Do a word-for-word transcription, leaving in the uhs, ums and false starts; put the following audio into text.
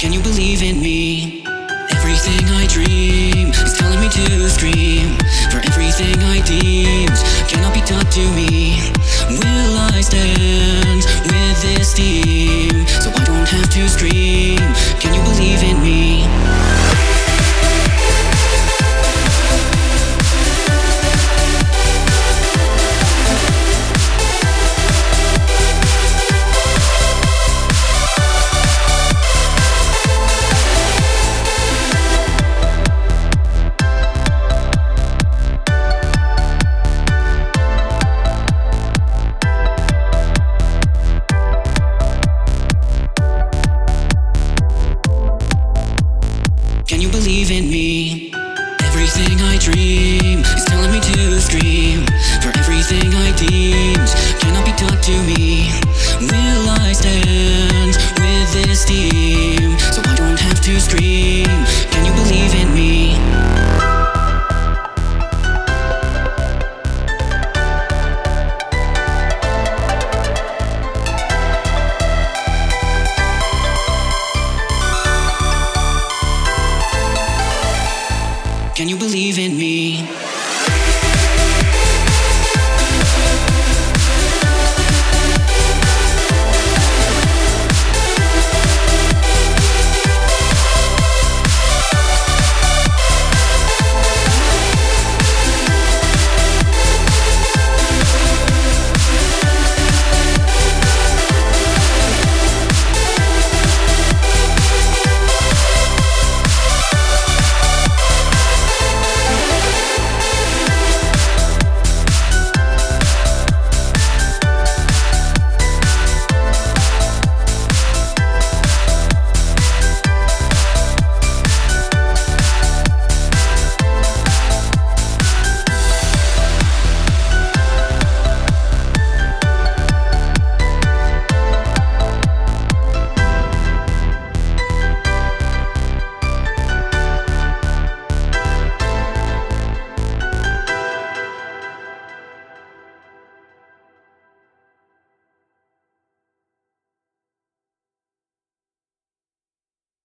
Can you believe in me? Everything I dream is telling me to scream. For everything I deemed cannot be taught to me. Will I stand with this team so I don't have to scream? Can you believe in me? Can you believe in me? Everything I dream is telling me to scream. For everything I deemed cannot be taught to me. Will I stand with this team so I don't have to scream? Can you believe in me? Can you believe in me?